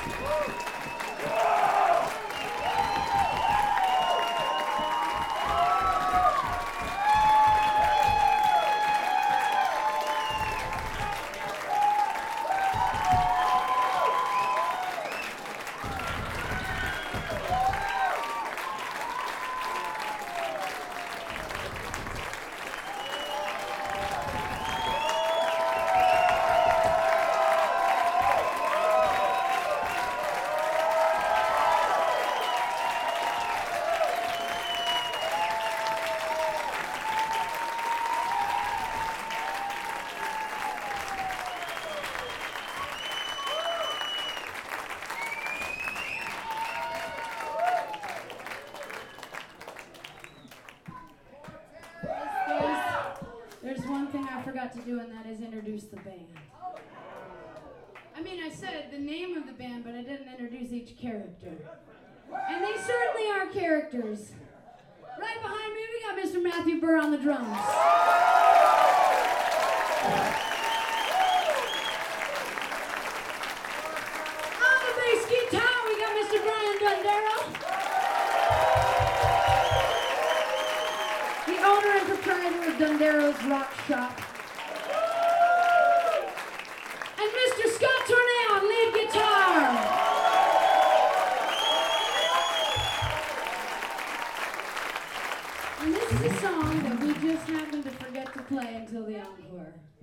There's one thing I forgot to do, and that is introduce the band. I mean, I said the name of the band, but I didn't introduce each character. And they certainly are characters. Right behind me, we got Mr. Matthew Burr on the drums. On the bass guitar, we got Mr. Brian Dundero. The owner and proprietor of Dundero's Rock Shop. And Mr. Scott Tornay on lead guitar. And this is a song that we just happened to forget to play until the encore.